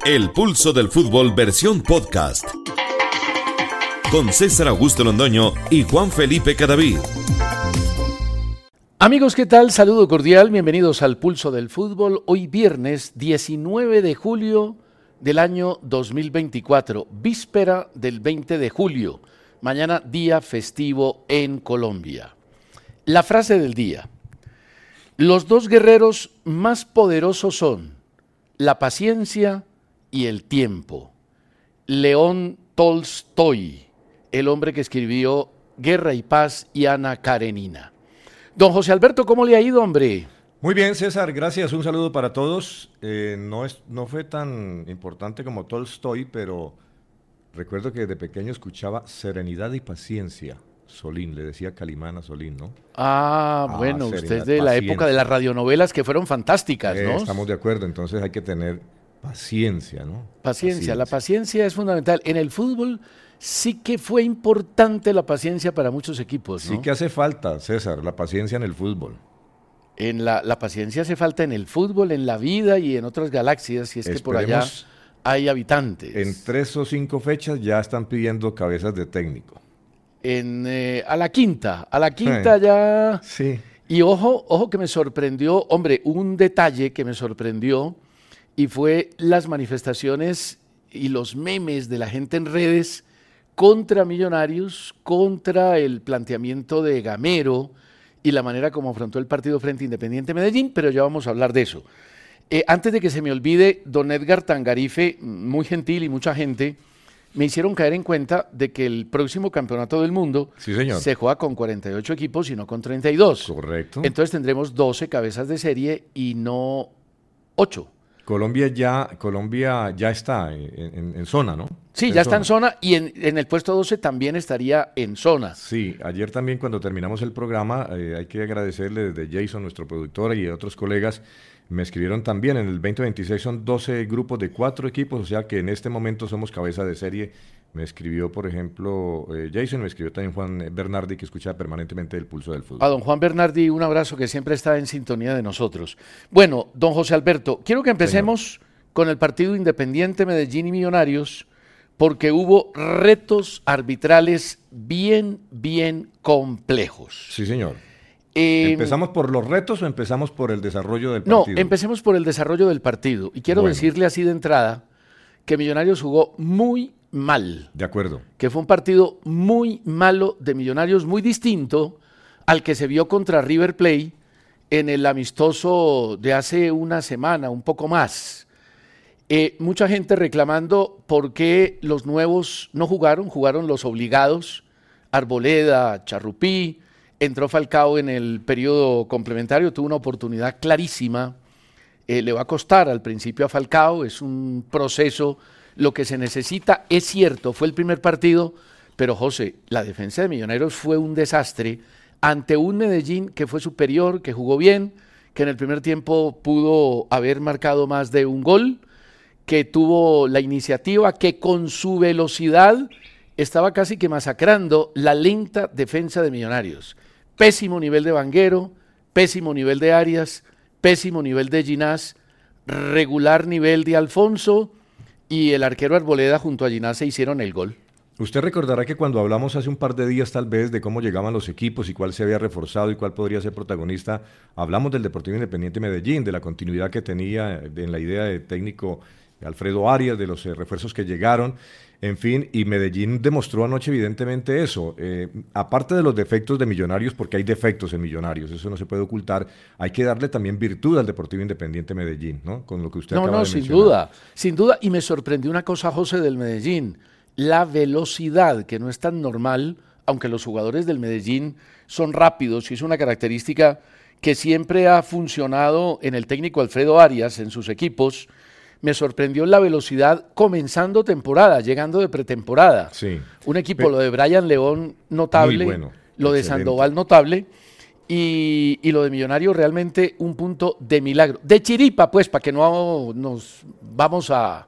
El Pulso del Fútbol versión podcast. Con César Augusto Londoño y Juan Felipe Cadavid. Amigos, ¿qué tal? Saludo cordial, bienvenidos al Pulso del Fútbol. Hoy viernes 19 de julio del año 2024, víspera del 20 de julio. Mañana día festivo en Colombia. La frase del día. Los dos guerreros más poderosos son la paciencia y el tiempo. León Tolstoy, el hombre que escribió Guerra y Paz y Ana Karenina. Don José Alberto, ¿cómo le ha ido, hombre? Muy bien, César, gracias. Un saludo para todos. No fue tan importante como Tolstoy, pero recuerdo que de pequeño escuchaba Serenidad y Paciencia. Solín, le decía Calimán a Solín, ¿no? Bueno, usted es de la época de las radionovelas que fueron fantásticas, ¿no? Estamos de acuerdo, entonces hay que tener paciencia, ¿no? Paciencia, la paciencia es fundamental. En el fútbol sí que fue importante la paciencia para muchos equipos, ¿no? Sí que hace falta, César, la paciencia en el fútbol. La paciencia hace falta en el fútbol, en la vida y en otras galaxias, si es que por allá hay habitantes. En 3 o 5 fechas ya están pidiendo cabezas de técnico. A la quinta ya. Sí. Y ojo que me sorprendió, hombre, un detalle que me sorprendió y fue las manifestaciones y los memes de la gente en redes contra Millonarios, contra el planteamiento de Gamero y la manera como afrontó el partido frente a Independiente Medellín, pero ya vamos a hablar de eso. Antes de que se me olvide, don Edgar Tangarife, muy gentil y mucha gente, me hicieron caer en cuenta de que el próximo campeonato del mundo se juega con 48 equipos y no con 32. Correcto. Entonces tendremos 12 cabezas de serie y no 8. Colombia ya está en zona, ¿no? Sí, ya está en zona y en el puesto 12 también estaría en zona. Sí, ayer también cuando terminamos el programa, hay que agradecerle desde Jason, nuestro productor, y otros colegas, me escribieron también, en el 2026 son 12 grupos de 4 equipos, o sea que en este momento somos cabeza de serie. Me escribió, por ejemplo, Jason, me escribió también Juan Bernardi, que escucha permanentemente el Pulso del Fútbol. A don Juan Bernardi, un abrazo, que siempre está en sintonía de nosotros. Bueno, don José Alberto, quiero que empecemos con el partido Independiente Medellín y Millonarios, porque hubo retos arbitrales bien complejos. Sí, señor. ¿Empezamos por los retos o empezamos por el desarrollo del partido? No, empecemos por el desarrollo del partido. Y quiero decirle así de entrada que Millonarios jugó muy mal. De acuerdo. Que fue un partido muy malo de Millonarios, muy distinto al que se vio contra River Plate en el amistoso de hace una semana, un poco más. Mucha gente reclamando por qué los nuevos no jugaron los obligados, Arboleda, Charrupí. Entró Falcao en el periodo complementario, tuvo una oportunidad clarísima. Le va a costar al principio a Falcao, es un proceso. Lo que se necesita es cierto, fue el primer partido, pero José, la defensa de Millonarios fue un desastre ante un Medellín que fue superior, que jugó bien, que en el primer tiempo pudo haber marcado más de un gol, que tuvo la iniciativa, que con su velocidad estaba casi que masacrando la lenta defensa de Millonarios. Pésimo nivel de Vanguero, pésimo nivel de Arias, pésimo nivel de Ginás, regular nivel de Alfonso y el arquero Arboleda junto a Ginás se hicieron el gol. Usted recordará que cuando hablamos hace un par de días tal vez de cómo llegaban los equipos y cuál se había reforzado y cuál podría ser protagonista, hablamos del Deportivo Independiente Medellín, de la continuidad que tenía en la idea de técnico Alfredo Arias, de los refuerzos que llegaron. En fin, y Medellín demostró anoche evidentemente eso. Aparte de los defectos de Millonarios, porque hay defectos en Millonarios, eso no se puede ocultar, hay que darle también virtud al Deportivo Independiente Medellín, ¿no? Con lo que usted acaba de mencionar. Sin duda, y me sorprendió una cosa, José, del Medellín, la velocidad, que no es tan normal, aunque los jugadores del Medellín son rápidos, y es una característica que siempre ha funcionado en el técnico Alfredo Arias, en sus equipos. Me sorprendió la velocidad comenzando temporada, llegando de pretemporada. Sí. Un equipo, lo de Brian León, notable, bueno, lo de Sandoval, notable, y lo de Millonarios, realmente un punto de milagro. De chiripa, pues, para que no nos vamos a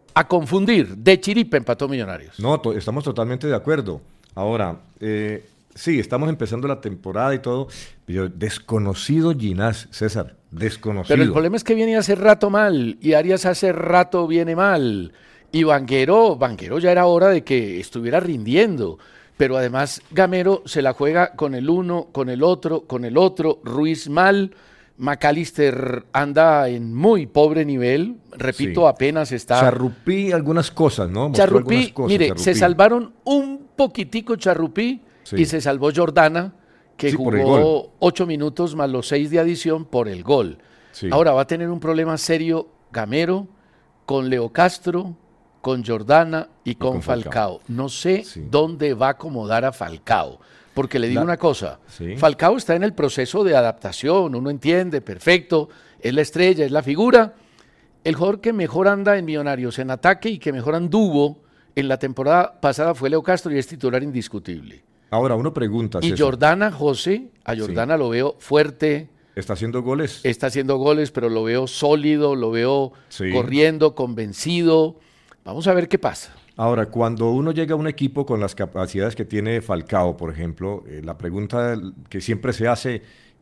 confundir. De chiripa empató Millonarios. No, estamos totalmente de acuerdo. Ahora, Sí, estamos empezando la temporada y todo, pero desconocido Ginás, César, desconocido. Pero el problema es que viene hace rato mal, y Arias hace rato viene mal, y Vanguero ya era hora de que estuviera rindiendo, pero además Gamero se la juega con el uno, con el otro, Ruiz mal, McAllister anda en muy pobre nivel, repito, Sí. apenas está... Charrupí algunas cosas, ¿no? Mostró Charrupí, algunas cosas, mire, Charrupí. se salvaron un poquitico Charrupí Sí. y se salvó Jordana, que Sí, por el jugó gol. 8 minutos más los 6 de adición por el gol. Sí. Ahora va a tener un problema serio Gamero con Leo Castro, con Jordana y con con Falcao. Falcao. No sé Sí. dónde va a acomodar a Falcao, porque le digo una cosa, Sí. Falcao está en el proceso de adaptación, uno entiende, perfecto, es la estrella, es la figura. El jugador que mejor anda en Millonarios en ataque y que mejor anduvo en la temporada pasada fue Leo Castro y es titular indiscutible. Ahora, uno pregunta, Y César, Jordana, José, a Jordana lo veo fuerte, ¿está haciendo goles? está haciendo goles, pero lo veo sólido, lo veo Sí. corriendo, convencido. Vamos a ver qué pasa. Ahora, cuando uno llega a un equipo con las capacidades que tiene Falcao, por ejemplo, la pregunta que siempre se hace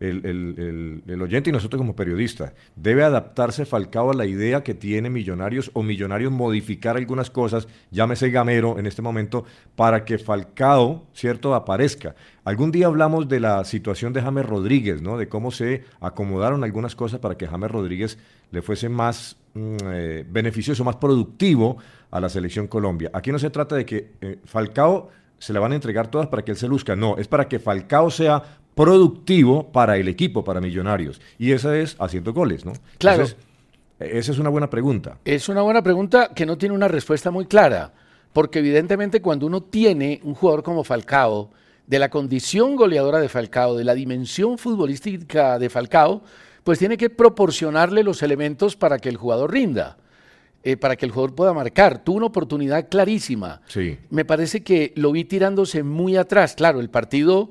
el oyente y nosotros como periodistas, ¿debe adaptarse Falcao a la idea que tiene Millonarios o Millonarios modificar algunas cosas, llámese Gamero en este momento, para que Falcao, ¿cierto?, aparezca? Algún día hablamos de la situación de James Rodríguez, ¿no?, de cómo se acomodaron algunas cosas para que James Rodríguez le fuese más beneficioso, más productivo a la selección Colombia. Aquí no se trata de que Falcao se le van a entregar todas para que él se luzca, no, es para que Falcao sea productivo para el equipo, para Millonarios, y esa es haciendo goles, ¿no? Claro. Entonces, esa es una buena pregunta. Es una buena pregunta que no tiene una respuesta muy clara, porque evidentemente cuando uno tiene un jugador como Falcao, de la condición goleadora de Falcao, de la dimensión futbolística de Falcao, pues tiene que proporcionarle los elementos para que el jugador rinda, para que el jugador pueda marcar. Tuvo una oportunidad clarísima. Sí. Me parece que lo vi tirándose muy atrás. Claro, el partido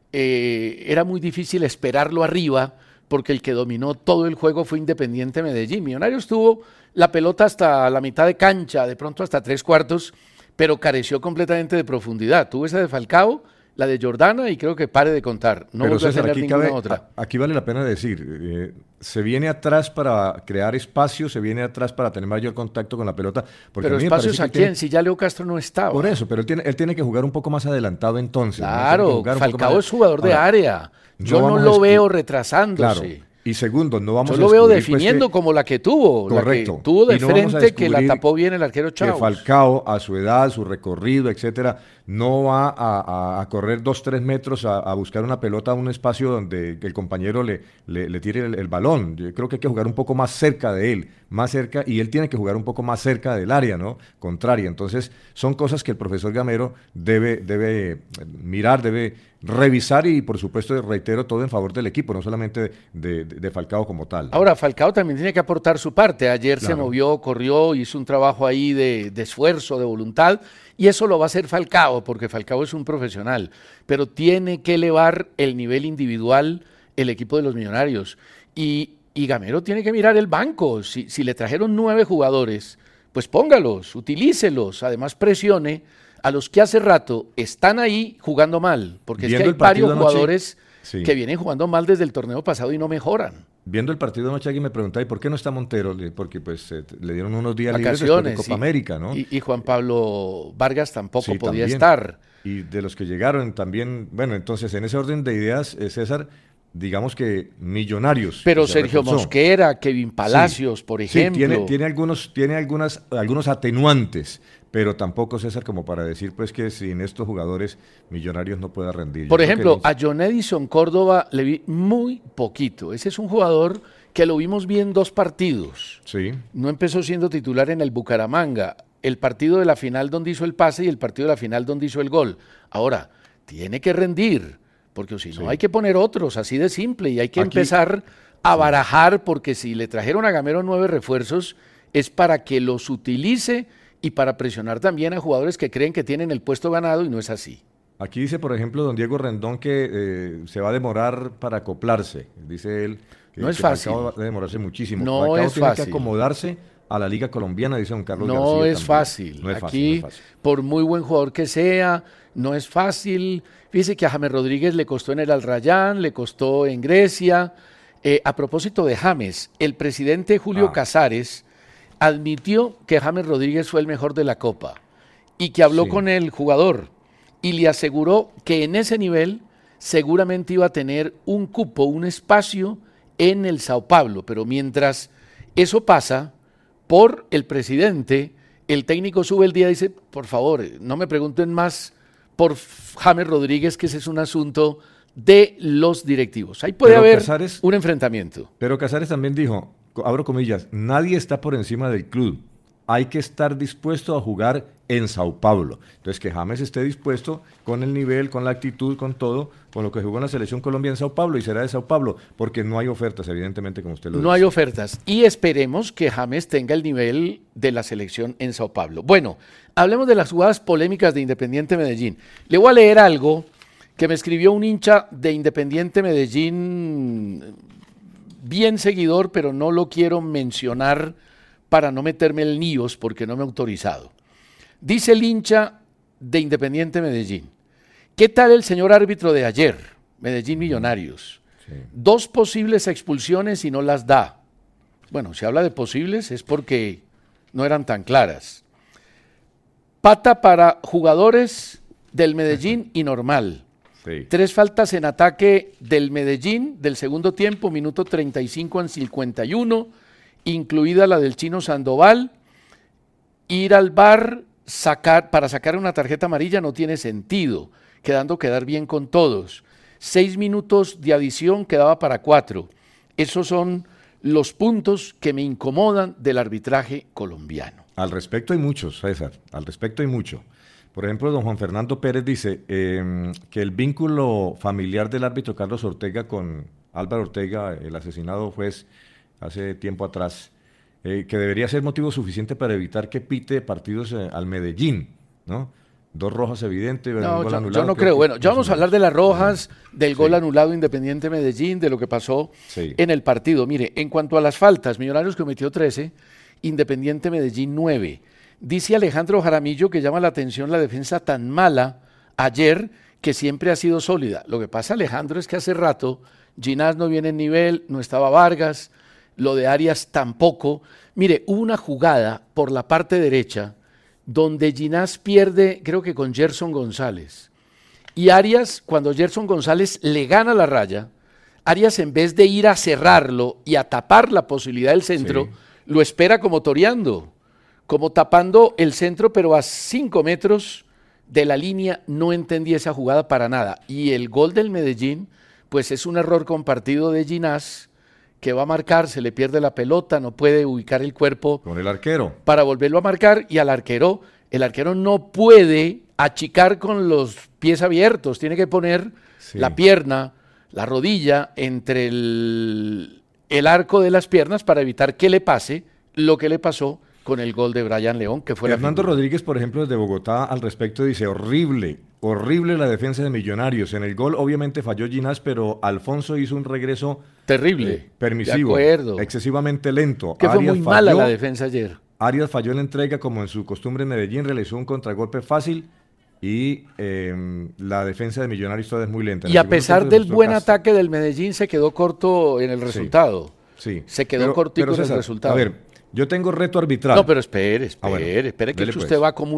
era muy difícil esperarlo arriba, porque el que dominó todo el juego fue Independiente Medellín. Millonarios tuvo la pelota hasta la mitad de cancha, de pronto hasta 3/4, pero careció completamente de profundidad. Tuvo esa de Falcao, la de Jordana y creo que pare de contar. No Pero volvió a César, tener aquí, ninguna otra. aquí vale la pena decir, se viene atrás para crear espacio, se viene atrás para tener mayor contacto con la pelota. Porque Pero a mí me espacios parece a que tiene- quién, si ya Leo Castro no estaba. Por eso, pero él tiene que jugar un poco más adelantado entonces. ¿no? Tiene que Claro, jugar un poco Falcao más- es jugador de Ahora, área. Yo no vamos a lo descu- veo retrasándose. Claro. Y segundo, no vamos Yo a lo veo descubrir, pues, definiendo que- como la que tuvo. Correcto. La que tuvo de Y no vamos a frente, que la descubrir tapó bien el arquero que Chávez. Falcao, a su edad, su recorrido, etcétera, no va a correr 2-3 metros a buscar una pelota a un espacio donde el compañero le tire el balón. Yo creo que hay que jugar un poco más cerca de él, más cerca, y él tiene que jugar un poco más cerca del área, ¿no? Contraria. Entonces, son cosas que el profesor Gamero debe mirar, debe revisar y, por supuesto, reitero, todo en favor del equipo, no solamente de Falcao como tal. Ahora, Falcao también tiene que aportar su parte. Ayer se Claro. movió, corrió, hizo un trabajo ahí de esfuerzo, de voluntad, y eso lo va a hacer Falcao, porque Falcao es un profesional. Pero tiene que elevar el nivel individual el equipo de los Millonarios. Y Gamero tiene que mirar el banco. Si le trajeron 9 jugadores, pues póngalos, utilícelos, además presione a los que hace rato están ahí jugando mal, porque es que Viendo hay el partido varios anoche, jugadores sí. que vienen jugando mal desde el torneo pasado y no mejoran. Viendo el partido de anoche, alguien me preguntaba, ¿y por qué no está Montero? Porque pues le dieron unos días libres después de Vacaciones. Copa América, ¿no? Y Juan Pablo Vargas tampoco Sí, podía también. estar. Y de los que llegaron también, bueno, entonces en ese orden de ideas, César, digamos que Millonarios. Pero que se Sergio reforzó. Mosquera, Kevin Palacios, por Sí, ejemplo. tiene algunos atenuantes, pero tampoco, César, como para decir pues que sin estos jugadores Millonarios no pueda rendir. Yo Por creo ejemplo, que a John Edison Córdoba le vi muy poquito. Ese es un jugador que lo vimos bien 2 partidos. sí, No empezó siendo titular en el Bucaramanga. El partido de la final donde hizo el pase y el partido de la final donde hizo el gol. Ahora, tiene que rendir, porque si no Sí. hay que poner otros, así de simple, y hay que Aquí- empezar a barajar, porque si le trajeron a Gamero 9 refuerzos, es para que los utilice y para presionar también a jugadores que creen que tienen el puesto ganado y no es así. Aquí dice, por ejemplo, don Diego Rendón que se va a demorar para acoplarse. Dice él No es fácil. Falcao va a demorarse muchísimo. No Falcao es tiene fácil. que acomodarse a la Liga Colombiana, dice don Carlos García. No es también. fácil. No es fácil, Aquí, no es fácil. por muy buen jugador que sea, no es fácil. Fíjese que a James Rodríguez le costó en el Al Rayyan, le costó en Grecia. A propósito de James, el presidente Julio Casares admitió que James Rodríguez fue el mejor de la Copa y que habló con el jugador y le aseguró que en ese nivel seguramente iba a tener un cupo, un espacio en el Sao Paulo, pero mientras eso pasa, por el presidente, el técnico sube el día y dice, por favor, no me pregunten más por James Rodríguez, que ese es un asunto de los directivos. Ahí puede haber un enfrentamiento. Pero Casares también dijo, abro comillas, nadie está por encima del club. Hay que estar dispuesto a jugar en Sao Paulo. Entonces, que James esté dispuesto con el nivel, con la actitud, con todo, con lo que jugó en la Selección Colombia en Sao Paulo, y será de Sao Paulo, porque no hay ofertas, evidentemente, como usted lo dice. No hay ofertas. Y esperemos que James tenga el nivel de la selección en Sao Paulo. Bueno, hablemos de las jugadas polémicas de Independiente Medellín. Le voy a leer algo que me escribió un hincha de Independiente Medellín, bien seguidor, pero no lo quiero mencionar para no meterme en líos porque no me he autorizado. Dice el hincha de Independiente Medellín, ¿qué tal el señor árbitro de ayer? Medellín Millonarios. Sí. 2 posibles expulsiones y no las da. Bueno, si habla de posibles es porque no eran tan claras. Pata para jugadores del Medellín y normal. Sí. 3 faltas en ataque del Medellín del segundo tiempo, minuto 35 en 51, incluida la del Chino Sandoval. Ir al VAR para sacar una tarjeta amarilla no tiene sentido, quedar bien con todos. 6 minutos de adición quedaba para 4. Esos son los puntos que me incomodan del arbitraje colombiano. Al respecto hay muchos, César, al respecto hay mucho. Por ejemplo, don Juan Fernando Pérez dice que el vínculo familiar del árbitro Carlos Ortega con Álvaro Ortega, el asesinado juez hace tiempo atrás, que debería ser motivo suficiente para evitar que pite partidos al Medellín, ¿no? 2 rojas evidentes, un gol anulado. Yo no creo. Bueno, ya vamos a hablar de las rojas, del gol anulado Independiente Medellín, de lo que pasó en el partido. Mire, en cuanto a las faltas, Millonarios cometió 13, Independiente Medellín 9. Dice Alejandro Jaramillo que llama la atención la defensa tan mala ayer, que siempre ha sido sólida. Lo que pasa, Alejandro, es que hace rato Ginás no viene en nivel, no estaba Vargas, lo de Arias tampoco. Mire, hubo una jugada por la parte derecha donde Ginás pierde, creo que con Gerson González. Y Arias, cuando Gerson González le gana la raya, Arias, en vez de ir a cerrarlo y a tapar la posibilidad del centro, lo espera como toreando, como tapando el centro, pero a 5 metros de la línea. No entendí esa jugada para nada. Y el gol del Medellín, pues es un error compartido de Ginás, que va a marcar, se le pierde la pelota, no puede ubicar el cuerpo con el arquero para volverlo a marcar, y al arquero, el arquero no puede achicar con los pies abiertos, tiene que poner la pierna, la rodilla entre el arco de las piernas para evitar que le pase lo que le pasó con el gol de Brian León, que fue Fernando Rodríguez, por ejemplo, desde Bogotá, al respecto dice, horrible la defensa de Millonarios. En el gol obviamente falló Ginás, pero Alfonso hizo un regreso terrible, permisivo, excesivamente lento. Que fue muy mala la defensa ayer. Arias falló en la entrega, como en su costumbre en Medellín, realizó un contragolpe fácil, y la defensa de Millonarios todavía es muy lenta. Y a pesar del buen ataque del Medellín, se quedó corto en el resultado. Sí. Se quedó cortico en el resultado. A ver, yo tengo reto arbitral. No, pero espere que usted va como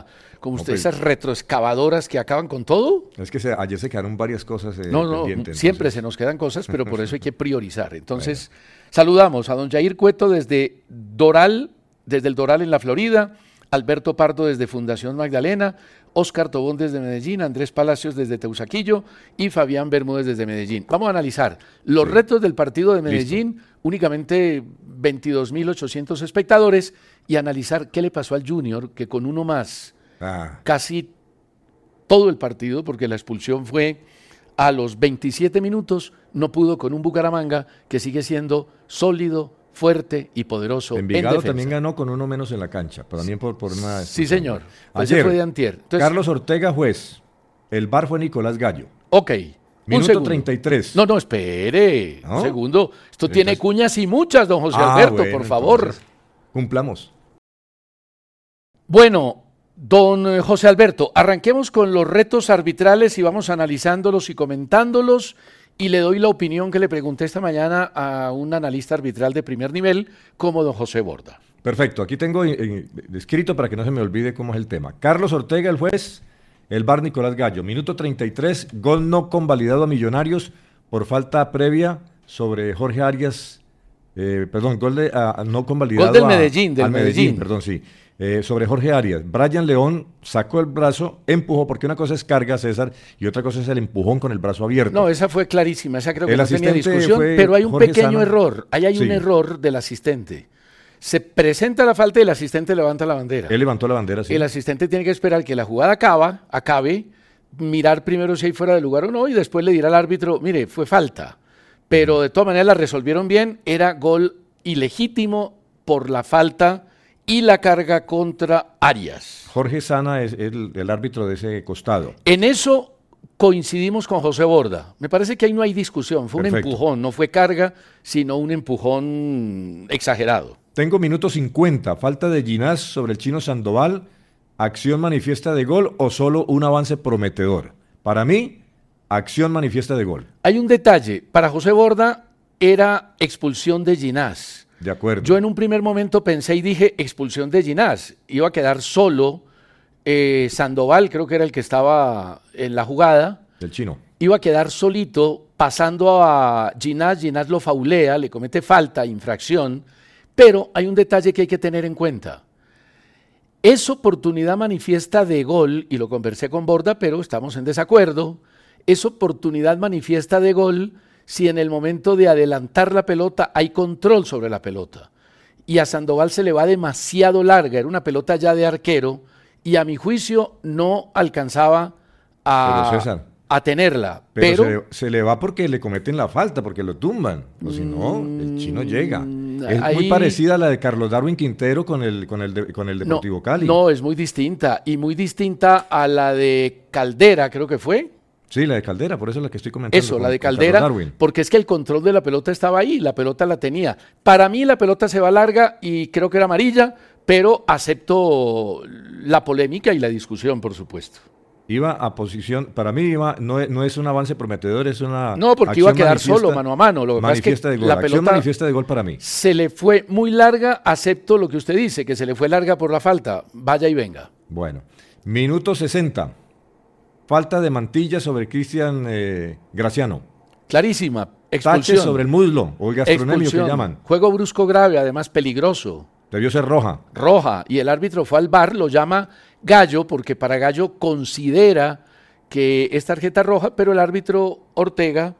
esas retroexcavadoras que acaban con todo. Es que ayer se quedaron varias cosas pendientes. Siempre se nos quedan cosas, pero por eso hay que priorizar. Entonces, saludamos a don Jair Cueto desde el Doral en la Florida, Alberto Pardo desde Fundación Magdalena, Óscar Tobón desde Medellín, Andrés Palacios desde Teusaquillo y Fabián Bermúdez desde Medellín. Vamos a analizar los retos del partido de Medellín, únicamente 22.800 espectadores, y analizar qué le pasó al Junior, que con uno más, casi todo el partido, porque la expulsión fue a los 27 minutos, no pudo con un Bucaramanga que sigue siendo sólido, fuerte y poderoso. Envigado también ganó con uno menos en la cancha, pero también por una... Sí, señor. Ayer fue de antier. Entonces, Carlos Ortega, juez. El VAR fue Nicolás Gallo. Ok. Minuto segundo. 33. No, espere. ¿No? Un segundo. Esto tiene Entonces- cuñas y muchas, don José Alberto, bueno, por favor. entonces, cumplamos. Bueno, don José Alberto, arranquemos con los retos arbitrales y vamos analizándolos y comentándolos. Y le doy la opinión que le pregunté esta mañana a un analista arbitral de primer nivel como don José Borda. Perfecto, aquí tengo escrito para que no se me olvide cómo es el tema. Carlos Ortega, el juez, el VAR Nicolás Gallo. Minuto 33, gol no convalidado a Millonarios por falta previa sobre Jorge Arias. Gol de, no convalidado Gol del Medellín, del al Medellín. Perdón, sí. Sobre Jorge Arias. Brian León sacó el brazo, empujó, porque una cosa es carga, César, y otra cosa es el empujón con el brazo abierto. No, esa fue clarísima, esa creo que El no tenía asistente discusión, fue pero hay un Jorge pequeño Sana. error, ahí hay un Sí. error del asistente. Se presenta la falta y el asistente levanta la bandera. Él levantó la bandera, sí. El asistente tiene que esperar que la jugada acabe, mirar primero si hay fuera de lugar o no, y después le dirá al árbitro, mire, fue falta. Pero de todas maneras la resolvieron bien, era gol ilegítimo por la falta y la carga contra Arias. Jorge Sana es el árbitro de ese costado. En eso coincidimos con José Borda. Me parece que ahí no hay discusión, fue Perfecto. un empujón, no fue carga, sino un empujón exagerado. Tengo minuto 50, falta de Ginás sobre el chino Sandoval, acción manifiesta de gol o solo un avance prometedor. Para mí, acción manifiesta de gol. Hay un detalle, para José Borda era expulsión de Ginás. De acuerdo. Yo en un primer momento pensé y dije expulsión de Ginás. Iba a quedar solo Sandoval, creo que era el que estaba en la jugada. Del chino. Iba a quedar solito pasando a Ginás. Ginás lo faulea, le comete falta, infracción. Pero hay un detalle que hay que tener en cuenta. Es oportunidad manifiesta de gol, y lo conversé con Borda, pero estamos en desacuerdo. Es oportunidad manifiesta de gol si en el momento de adelantar la pelota hay control sobre la pelota. Y a Sandoval se le va demasiado larga, era una pelota ya de arquero, y a mi juicio no alcanzaba Pero, César, a tenerla. Pero se le va porque le cometen la falta, porque lo tumban. O si no, el chino llega. Es ahí- muy parecida a la de Carlos Darwin Quintero con el Deportivo Cali. No, es muy distinta, y muy distinta a la de Caldera, creo que fue. Sí, la de Caldera, por eso es la que estoy comentando. Eso, la de con Caldera, Carlos Darwin. porque es que el control de la pelota estaba ahí, la pelota la tenía. Para mí la pelota se va larga y creo que era amarilla, pero acepto la polémica y la discusión, por supuesto. Iba a posición, para mí no es un avance prometedor, es una No, porque iba a acción quedar manifiesta- solo, mano a mano. Lo que pasa es manifiesta que de gol. la Acción pelota manifiesta de gol para mí. se le fue muy larga, acepto lo que usted dice, que se le fue larga por la falta. Vaya y venga. Bueno, minuto 60. Falta de Mantilla sobre Cristian Graciano. Clarísima, Tache expulsión. sobre el muslo, o el gastronemio que Expulsión. llaman. Juego brusco grave, además peligroso. Debió ser roja. Roja, y el árbitro fue al VAR, lo llama Gallo, porque para Gallo considera que es tarjeta roja, pero el árbitro Ortega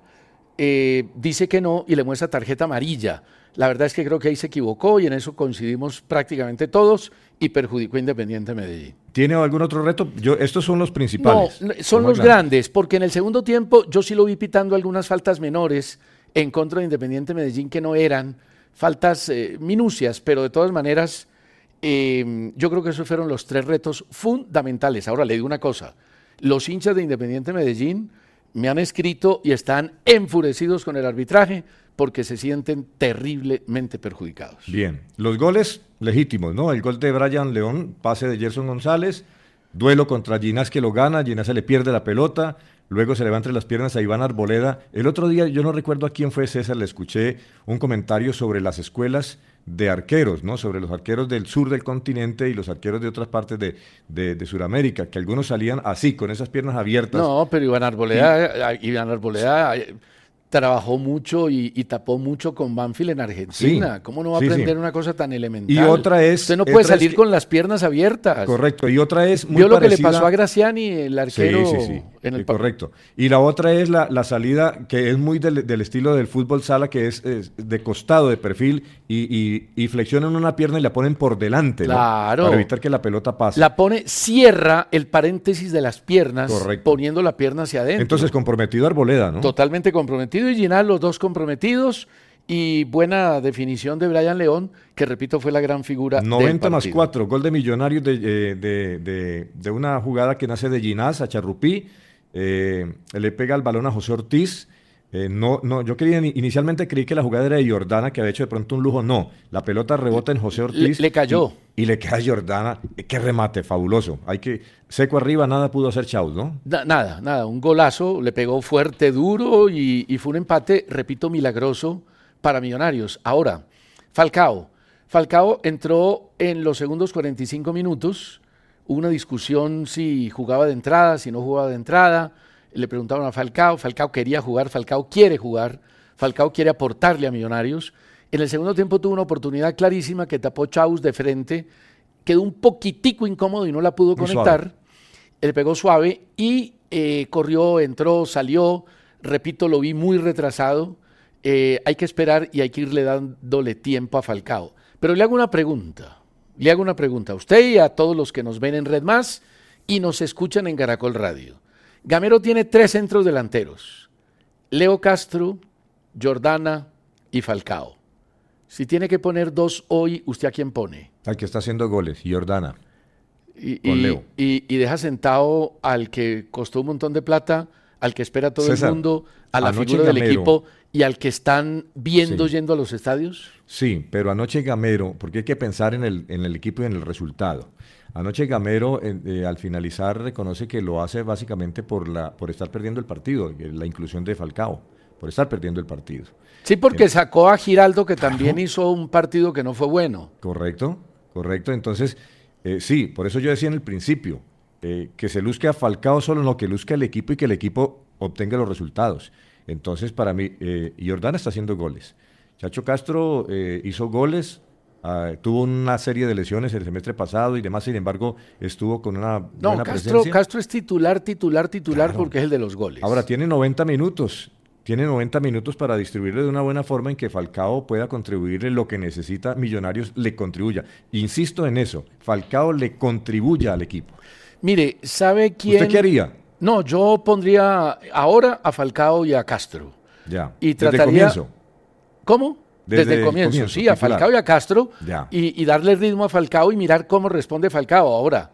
dice que no y le muestra tarjeta amarilla. La verdad es que creo que ahí se equivocó y en eso coincidimos prácticamente todos y perjudicó a Independiente Medellín. ¿Tiene algún otro reto? Estos son los principales. No, son más los grandes, porque en el segundo tiempo yo sí lo vi pitando algunas faltas menores en contra de Independiente Medellín que no eran faltas minucias, pero de todas maneras yo creo que esos fueron los tres retos fundamentales. Ahora le digo una cosa, los hinchas de Independiente Medellín me han escrito y están enfurecidos con el arbitraje porque se sienten terriblemente perjudicados. Bien, los goles legítimos, ¿no? El gol de Brian León, pase de Gerson González, duelo contra Ginás que lo gana, Ginás se le pierde la pelota, luego se le va entre las piernas a Iván Arboleda. El otro día, yo no recuerdo a quién fue, César, le escuché un comentario sobre las escuelas de arqueros, ¿no? Sobre los arqueros del sur del continente y los arqueros de otras partes de Sudamérica, que algunos salían así, con esas piernas abiertas. No, pero Iván Arboleda trabajó mucho y tapó mucho con Banfield en Argentina. Sí, ¿Cómo no va a sí, aprender sí. una cosa tan elemental? Y otra es- Usted no puede otra es salir que- con las piernas abiertas. Correcto, y otra es muy ¿Vio lo que le parecida- pasó a Graciani, el arquero? Sí. En el Correcto. Y la otra es la salida que es muy del estilo del fútbol sala, que es de costado, de perfil, y flexionan una pierna y la ponen por delante, ¿no? Claro. Para evitar que la pelota pase. La pone, cierra el paréntesis de las piernas, Correcto. poniendo la pierna hacia adentro. Entonces, comprometido Arboleda, ¿no? Totalmente comprometido y Ginás, los dos comprometidos. Y buena definición de Brian León, que repito fue la gran figura. 90 del más partido. 4, gol de Millonarios de una jugada que nace de Ginás a Charrupí. le pega el balón a José Ortiz. Yo inicialmente creí que la jugada era de Jordana, que había hecho de pronto un lujo. No, la pelota rebota en José Ortiz. Le cayó. Y le queda a Jordana. Qué remate, fabuloso. Seco arriba, nada pudo hacer Chaus, ¿no? Nada. Un golazo, le pegó fuerte, duro y fue un empate, repito, milagroso para Millonarios. Ahora, Falcao entró en los segundos 45 minutos. Hubo una discusión si jugaba de entrada, si no jugaba de entrada. Le preguntaron a Falcao quería jugar, Falcao quiere jugar, Falcao quiere aportarle a Millonarios. En el segundo tiempo tuvo una oportunidad clarísima que tapó Chaus de frente, quedó un poquitico incómodo y no la pudo conectar. Le pegó suave y corrió, entró, salió. Repito, lo vi muy retrasado. Hay que esperar y hay que irle dándole tiempo a Falcao. Pero le hago una pregunta a usted y a todos los que nos ven en Red Más y nos escuchan en Caracol Radio. Gamero tiene 3 centros delanteros, Leo Castro, Jordana y Falcao. Si tiene que poner 2 hoy, ¿usted a quién pone? Al que está haciendo goles, Jordana. Con Leo. Y deja sentado al que costó un montón de plata, al que espera todo César, el mundo, a la figura del equipo y al que están viendo yendo a los estadios. Sí, pero anoche Gamero, porque hay que pensar en el equipo y en el resultado. Anoche Gamero, al finalizar, reconoce que lo hace básicamente por estar perdiendo el partido, la inclusión de Falcao, por estar perdiendo el partido. Sí, porque sacó a Giraldo, que también hizo un partido que no fue bueno. Correcto. Entonces, sí, por eso yo decía en el principio, que se luzca a Falcao solo, no, que luzca el equipo y que el equipo obtenga los resultados. Entonces, para mí, Jordana está haciendo goles. Chacho Castro hizo goles. Tuvo una serie de lesiones el semestre pasado y demás, sin embargo, estuvo con una buena presencia. Castro es titular, claro, porque es el de los goles. Ahora, tiene 90 minutos para distribuirle de una buena forma en que Falcao pueda contribuirle lo que necesita Millonarios, le contribuya. Insisto en eso, Falcao le contribuya al equipo. Mire, ¿sabe quién? ¿Usted qué haría? No, yo pondría ahora a Falcao y a Castro. Ya, y desde el comienzo. ¿Cómo? Desde el comienzo, sí, a Falcao y a Castro, y darle ritmo a Falcao y mirar cómo responde Falcao. Ahora,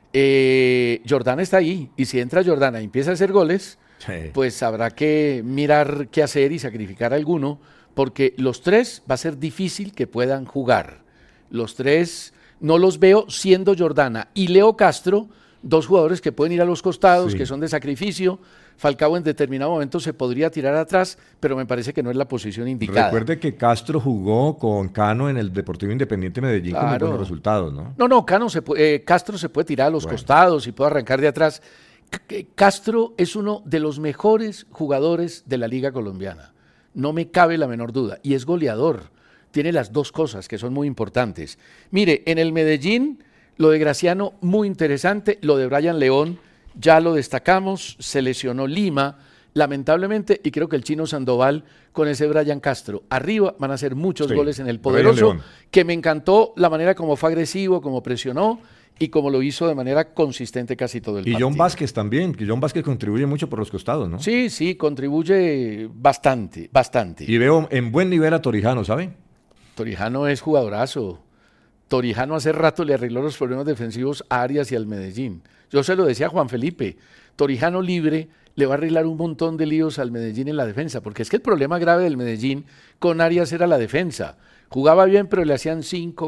Jordana está ahí, y si entra Jordana y empieza a hacer goles, pues habrá que mirar qué hacer y sacrificar a alguno, porque los 3 va a ser difícil que puedan jugar. Los 3 no los veo siendo Jordana y Leo Castro, 2 jugadores que pueden ir a los costados, que son de sacrificio. Falcao en determinado momento se podría tirar atrás, pero me parece que no es la posición indicada. Recuerde que Castro jugó con Cano en el Deportivo Independiente Medellín con muy buenos resultados, ¿no? No, Castro se puede tirar a los costados y puede arrancar de atrás. Castro es uno de los mejores jugadores de la Liga Colombiana, no me cabe la menor duda, y es goleador. Tiene las 2 cosas que son muy importantes. Mire, en el Medellín, lo de Graciano, muy interesante, lo de Brian León, ya lo destacamos, se lesionó Lima, lamentablemente, y creo que el Chino Sandoval con ese Brian Castro. Arriba van a hacer muchos goles en el poderoso, que me encantó la manera como fue agresivo, como presionó y como lo hizo de manera consistente casi todo el partido. Y John Vázquez también, que John Vázquez contribuye mucho por los costados, ¿no? Sí, contribuye bastante. Y veo en buen nivel a Torijano, ¿sabe? Torijano es jugadorazo. Torijano hace rato le arregló los problemas defensivos a Arias y al Medellín. Yo se lo decía a Juan Felipe, Torijano libre le va a arreglar un montón de líos al Medellín en la defensa, porque es que el problema grave del Medellín con Arias era la defensa. Jugaba bien, pero le hacían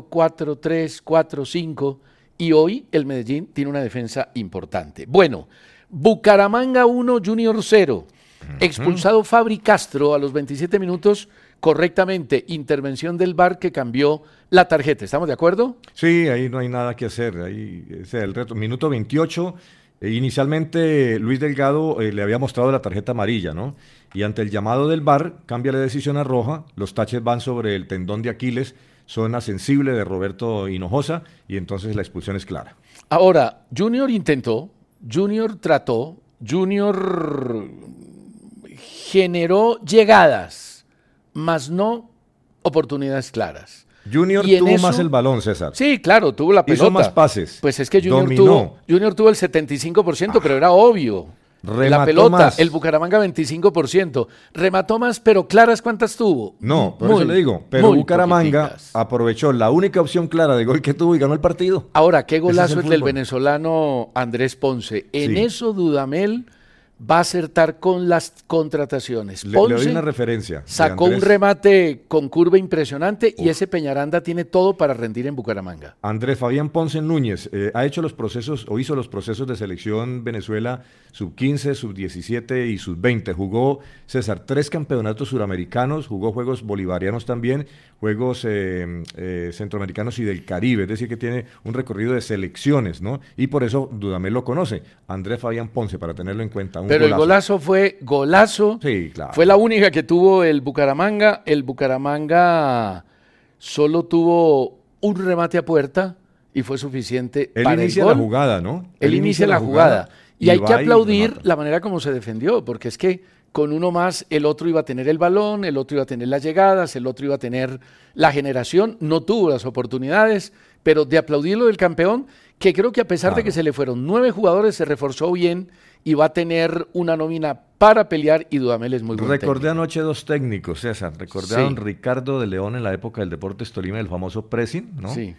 5-4-3, 4-5, y hoy el Medellín tiene una defensa importante. Bueno, Bucaramanga 1, Junior 0. Expulsado Fabri Castro a los 27 minutos, correctamente, intervención del VAR que cambió la tarjeta. ¿Estamos de acuerdo? Sí, ahí no hay nada que hacer. Ahí es el reto. Minuto 28. Inicialmente Luis Delgado le había mostrado la tarjeta amarilla, ¿no? Y ante el llamado del VAR, cambia la decisión a roja. Los taches van sobre el tendón de Aquiles, zona sensible de Roberto Hinojosa, y entonces la expulsión es clara. Ahora, Junior intentó, Junior trató, Junior generó llegadas, mas no oportunidades claras. Junior tuvo más el balón, César. Sí, claro, tuvo la pelota. Hizo más pases. Pues es que Junior tuvo el 75%, pero era obvio. La pelota, más. El Bucaramanga 25%. Remató más, pero claras, ¿cuántas tuvo? No, por eso le digo. Pero Bucaramanga aprovechó la única opción clara de gol que tuvo y ganó el partido. Ahora, qué golazo es el del venezolano Andrés Ponce. En eso Dudamel va a acertar con las contrataciones. Le Ponce doy una referencia. sacó un remate con curva impresionante y ese Peñaranda tiene todo para rendir en Bucaramanga. Andrés Fabián Ponce Núñez ha hecho los procesos o hizo los procesos de selección Venezuela sub-15, sub-17 y sub-20. Jugó, César, 3 campeonatos suramericanos, jugó juegos bolivarianos también, juegos centroamericanos y del Caribe, es decir que tiene un recorrido de selecciones, ¿no? Y por eso Dudamel lo conoce. Andrés Fabián Ponce, para tenerlo en cuenta. Pero el golazo fue golazo. Sí, claro. Fue la única que tuvo el Bucaramanga. El Bucaramanga solo tuvo un remate a puerta y fue suficiente Él para el inicia gol. la jugada, ¿no? Él inicia la jugada. Y hay que va y aplaudir remata. la manera como se defendió, porque es que con uno más el otro iba a tener el balón, el otro iba a tener las llegadas, el otro iba a tener la generación. No tuvo las oportunidades, pero de aplaudirlo del campeón, que creo que a pesar de que se le fueron 9 jugadores, se reforzó bien y va a tener una nómina para pelear y Dudamel es muy buen Recordé técnico. anoche 2 técnicos, César. Recordé a don Ricardo de León en la época del Deportes Tolima, el famoso pressing, ¿no? Sí.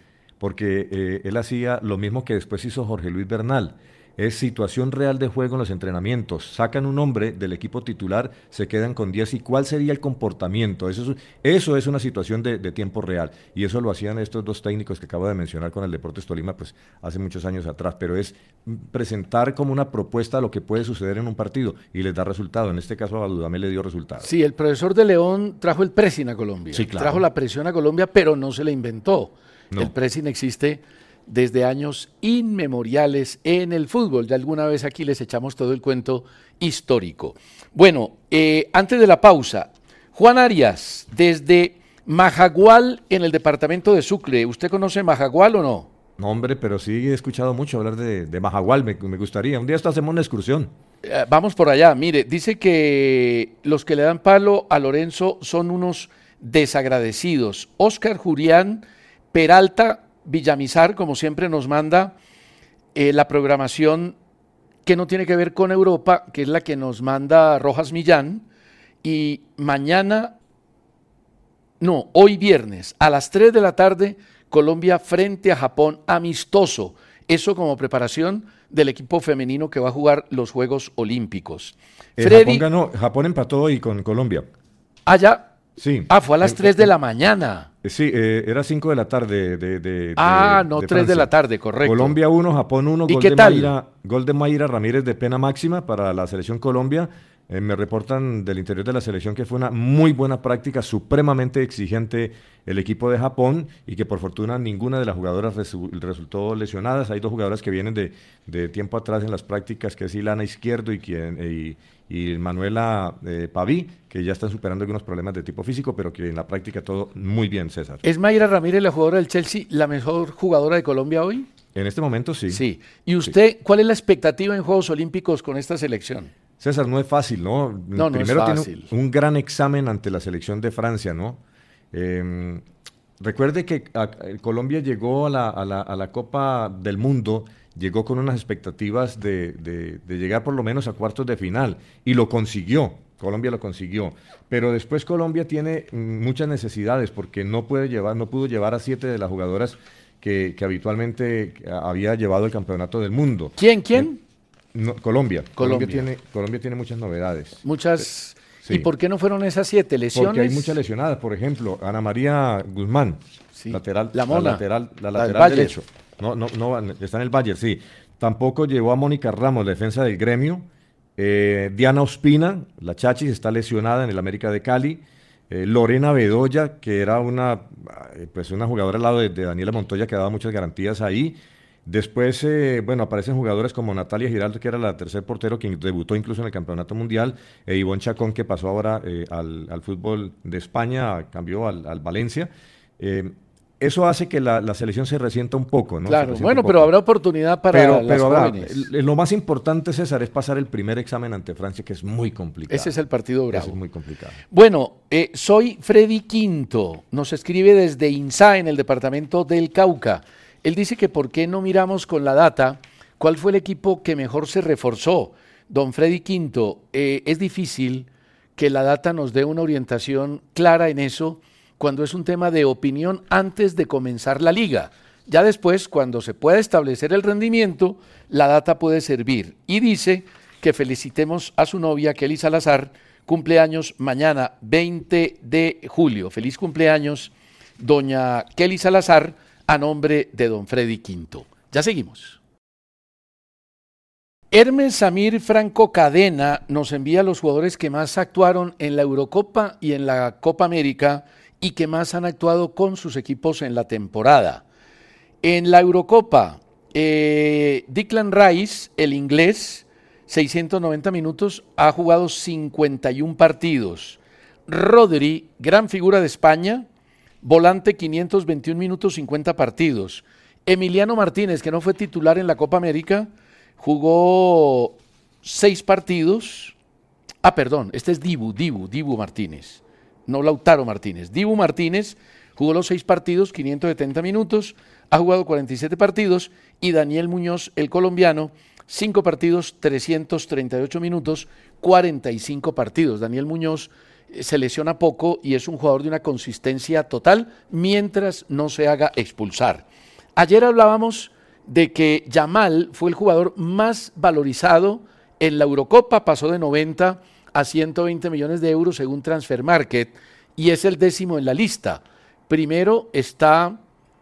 Porque él hacía lo mismo que después hizo Jorge Luis Bernal. Es situación real de juego en los entrenamientos. Sacan un hombre del equipo titular, se quedan con 10 y cuál sería el comportamiento. Eso es una situación de tiempo real. Y eso lo hacían estos 2 técnicos que acabo de mencionar con el Deportes Tolima, pues hace muchos años atrás. Pero es presentar como una propuesta lo que puede suceder en un partido y les da resultado. En este caso a Dudamel le dio resultado. Sí, el profesor de León trajo el pressing a Colombia. Sí, claro. Trajo la presión a Colombia, pero no se la inventó. No. El pressing existe desde años inmemoriales en el fútbol. Ya alguna vez aquí les echamos todo el cuento histórico. Bueno, antes de la pausa, Juan Arias, desde Majagual, en el departamento de Sucre. ¿Usted conoce Majagual o no? No, hombre, pero sí he escuchado mucho hablar de Majagual, me gustaría. Un día hasta hacemos una excursión. Vamos por allá. Mire, dice que los que le dan palo a Lorenzo son unos desagradecidos. Óscar Jurián Peralta Villamizar, como siempre, nos manda la programación que no tiene que ver con Europa, que es la que nos manda Rojas Millán. Y hoy viernes, a las 3 de la tarde, Colombia frente a Japón, amistoso. Eso como preparación del equipo femenino que va a jugar los Juegos Olímpicos. Japón ganó, Japón empató hoy con Colombia. ¿Ya? Sí. Fue a las 3 de la mañana. Sí, era 5 de la tarde de 3 Francia. de la tarde, correcto. Colombia 1, Japón 1, ¿Y qué tal? Gol de Mayra Ramírez de pena máxima para la selección Colombia. Me reportan del interior de la selección que fue una muy buena práctica, supremamente exigente el equipo de Japón y que por fortuna ninguna de las jugadoras resultó lesionadas. Hay 2 jugadoras que vienen de tiempo atrás en las prácticas, que es Ilana Izquierdo y Manuela Paví, que ya están superando algunos problemas de tipo físico, pero que en la práctica todo muy bien, César. ¿Es Mayra Ramírez, la jugadora del Chelsea, la mejor jugadora de Colombia hoy? En este momento sí. Sí. ¿Y usted, cuál es la expectativa en Juegos Olímpicos con esta selección? César, no es fácil, ¿no? No Primero es fácil. Tiene un gran examen ante la selección de Francia, ¿no? Recuerde que Colombia llegó a la Copa del Mundo, llegó con unas expectativas de llegar por lo menos a cuartos de final y lo consiguió. Colombia lo consiguió, pero después Colombia tiene muchas necesidades porque no pudo llevar a 7 de las jugadoras que habitualmente había llevado el campeonato del mundo. ¿Quién? Colombia. Colombia tiene muchas novedades. Muchas. Sí. ¿Y por qué no fueron esas 7 lesiones? Porque hay muchas lesionadas. Por ejemplo, Ana María Guzmán, Sí. lateral, La Mona. lateral Bayern. derecho. No, está en el Bayern, sí. Tampoco llevó a Mónica Ramos, la defensa del Gremio. Diana Ospina, la Chachis, está lesionada en el América de Cali. Lorena Bedoya, que era una jugadora al lado de Daniela Montoya, que daba muchas garantías ahí. Después, aparecen jugadores como Natalia Giraldo, que era la tercer portero, quien debutó incluso en el Campeonato Mundial, Ivonne Chacón, que pasó ahora al fútbol de España, cambió al Valencia. Eso hace que la selección se resienta un poco, ¿no? Claro, pero habrá oportunidad para las jóvenes. Lo más importante, César, es pasar el primer examen ante Francia, que es muy complicado. Ese es el partido bravo. Ese es muy complicado. Bueno, soy Freddy Quinto, nos escribe desde INSA, en el departamento del Cauca. Él dice que por qué no miramos con la data cuál fue el equipo que mejor se reforzó. Don Freddy Quinto, es difícil que la data nos dé una orientación clara en eso cuando es un tema de opinión antes de comenzar la liga. Ya después, cuando se pueda establecer el rendimiento, la data puede servir. Y dice que felicitemos a su novia, Kelly Salazar, cumpleaños mañana, 20 de julio. Feliz cumpleaños, doña Kelly Salazar, a nombre de don Freddy Quinto. Ya seguimos. Hermes Samir Franco Cadena nos envía los jugadores que más actuaron en la Eurocopa y en la Copa América y que más han actuado con sus equipos en la temporada. En la Eurocopa, Declan Rice, el inglés, 690 minutos, ha jugado 51 partidos. Rodri, gran figura de España, volante, 521 minutos, 50 partidos. Emiliano Martínez, que no fue titular en la Copa América, jugó 6 partidos. Este es Dibu Martínez, no Lautaro Martínez. Dibu Martínez jugó los 6 partidos, 570 minutos, ha jugado 47 partidos, y Daniel Muñoz, el colombiano, 5 partidos, 338 minutos, 45 partidos. Daniel Muñoz se lesiona poco y es un jugador de una consistencia total mientras no se haga expulsar. Ayer hablábamos de que Yamal fue el jugador más valorizado en la Eurocopa, pasó de 90 a 120 millones de euros según Transfermarkt y es el 10º en la lista. Primero está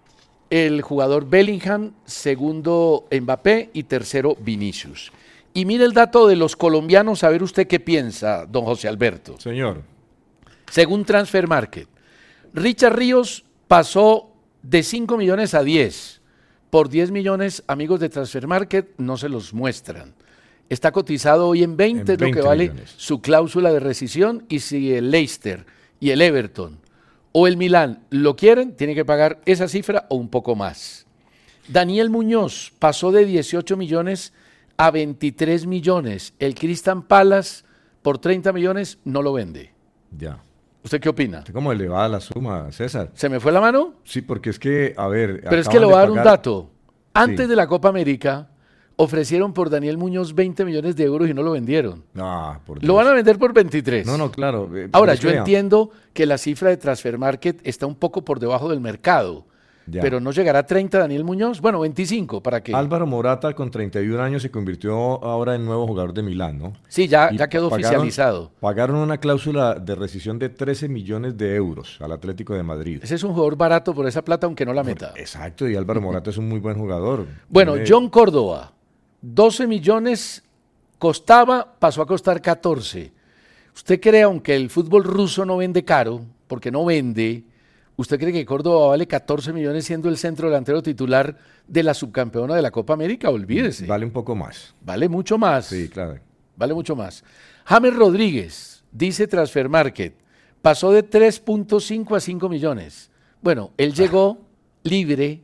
el jugador Bellingham, segundo Mbappé y tercero Vinicius. Y mire el dato de los colombianos, a ver usted qué piensa, don José Alberto. Señor. Según Transfermarkt, Richard Ríos pasó de 5 millones a 10. Por 10 millones, amigos de Transfermarkt, no se los muestran. Está cotizado hoy en 20, es lo que vale millones. Su cláusula de rescisión, y si el Leicester y el Everton o el Milán lo quieren, tiene que pagar esa cifra o un poco más. Daniel Muñoz pasó de 18 millones a 23 millones. El Crystal Palace por 30 millones no lo vende. Ya. ¿Usted qué opina? Está como elevada la suma, César. ¿Se me fue la mano? Sí, porque es que, a ver... Pero es que le voy a dar un dato. Antes de la Copa América, ofrecieron por Daniel Muñoz 20 millones de euros y no lo vendieron. Ah, por Dios. Lo van a vender por 23. No, claro. Ahora, yo entiendo que la cifra de Transfermarkt está un poco por debajo del mercado, pero no llegará a 30 Daniel Muñoz. Bueno, 25, ¿para qué? Álvaro Morata, con 31 años, se convirtió ahora en nuevo jugador de Milán, ¿no? Sí, ya quedó oficializado. Pagaron una cláusula de rescisión de 13 millones de euros al Atlético de Madrid. Ese es un jugador barato por esa plata, aunque no la meta. Exacto, y Álvaro Morata es un muy buen jugador. Bueno, John Córdoba, 12 millones costaba, pasó a costar 14. ¿Usted cree, aunque el fútbol ruso no vende caro, porque no vende, usted cree que Córdoba vale 14 millones siendo el centro delantero titular de la subcampeona de la Copa América? Olvídese. Vale un poco más. Vale mucho más. Sí, claro. Vale mucho más. James Rodríguez, dice Transfermarkt, pasó de 3.5 a 5 millones. Bueno, él llegó libre,